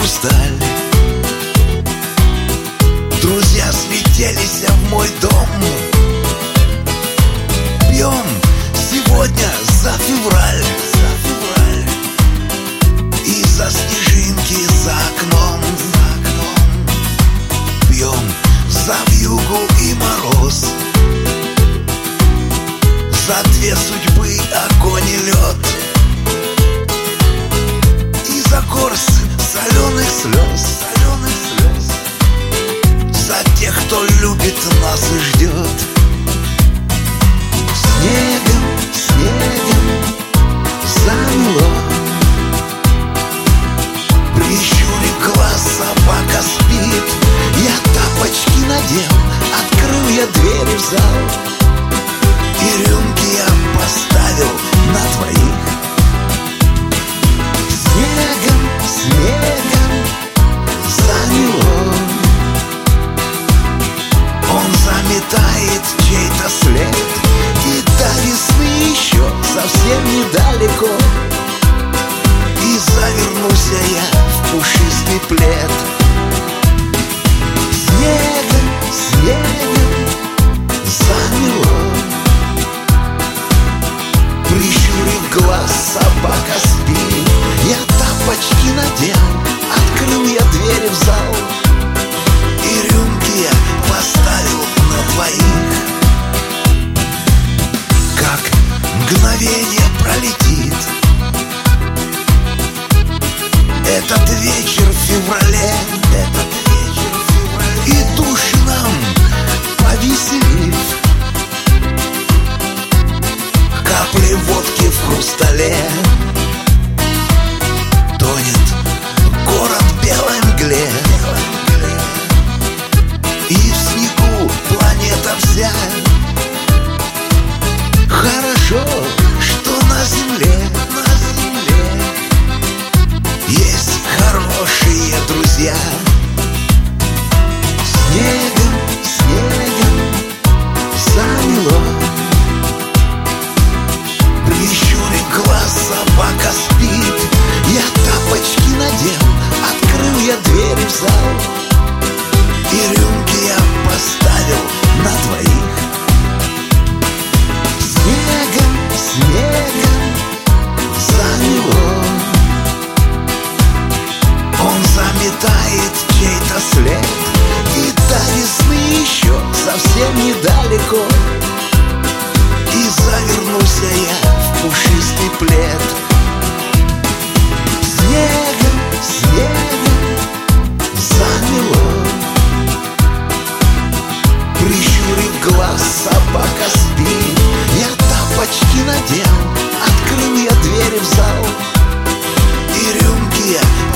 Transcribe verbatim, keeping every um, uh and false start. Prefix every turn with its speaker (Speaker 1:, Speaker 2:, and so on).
Speaker 1: хрусталь. Друзья слетелись в мой дом. Пьем сегодня за февраль, за февраль. И за снежинки за окном, за окном. Пьем за вьюгу и мороз, за две судьбы, огонь и лед, и за горсть соленых слез, соленых слез, за тех, кто любит нас и ждет. Снегом, снегом замело, прищурив глаз, собака спит. Я тапочки надел, открыл я двери в зал, и рюмки я поставил на двоих. Снегом, снегом замело, он заметает чей-то след, и до весны еще совсем недалеко. И завернулся я в пушистый плед. Снегом, снегом замело, прищурив глаз, собака спит. Я тапочки надел, открыл я двери в зал, и рюмки я поставил на двоих. Как мгновение пролетит этот вечер в феврале, этот вечер в феврале, и души нам повеселит. Капли водки в хрустале, тонет город в белой мгле, и в снегу планета вся. Хорошо, что на земле, на земле есть хорошие друзья. Снегом, снегом замело, прищурив глаз, собака спит. Я тапочки надел, открыл я двери в зал, и рюмки я поставил на двоих. Снегом, снегом замело, он заметает чей-то след, и до весны еще совсем недалеко. И завернулся я в пушистый плед. Снегом, снегом замело, прищурив глаз, собака спит. Я тапочки надел, открыл я двери в зал, и рюмки я